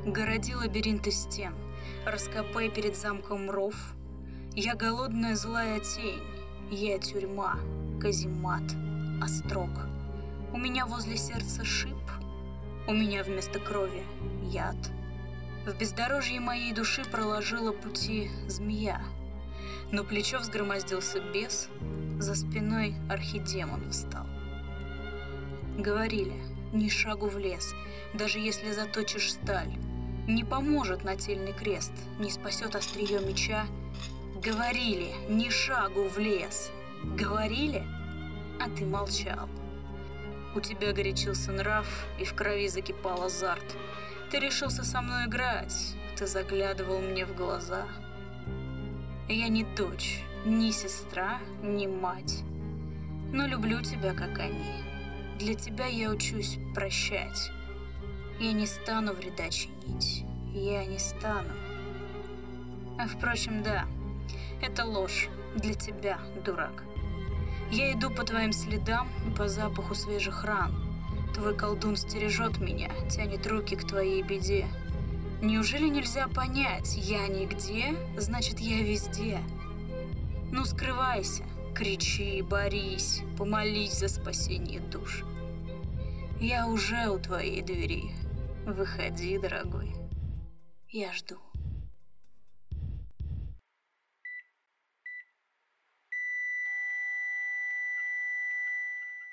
Городи лабиринты стен, раскопай перед замком ров. Я голодная злая тень, я тюрьма, каземат, острог. У меня возле сердца шип, у меня вместо крови яд. В бездорожье моей души проложила пути змея. Но плечо взгромоздился бес, за спиной архидемон встал. Говорили, ни шагу в лес, даже если заточишь сталь. Не поможет нательный крест, не спасет острие меча. Говорили, ни шагу в лес. Говорили, а ты молчал. У тебя горячился нрав, и в крови закипал азарт. Ты решился со мной играть, ты заглядывал мне в глаза. Я не дочь, ни сестра, ни мать, но люблю тебя, как они. Для тебя я учусь прощать. Я не стану вреда чинить, я не стану. А впрочем, да, это ложь для тебя, дурак. Я иду по твоим следам и по запаху свежих ран. Твой колдун стережет меня, тянет руки к твоей беде. Неужели нельзя понять, я нигде, значит я везде? Ну скрывайся, кричи, борись, помолись за спасение душ. Я уже у твоей двери. Выходи, дорогой, я жду.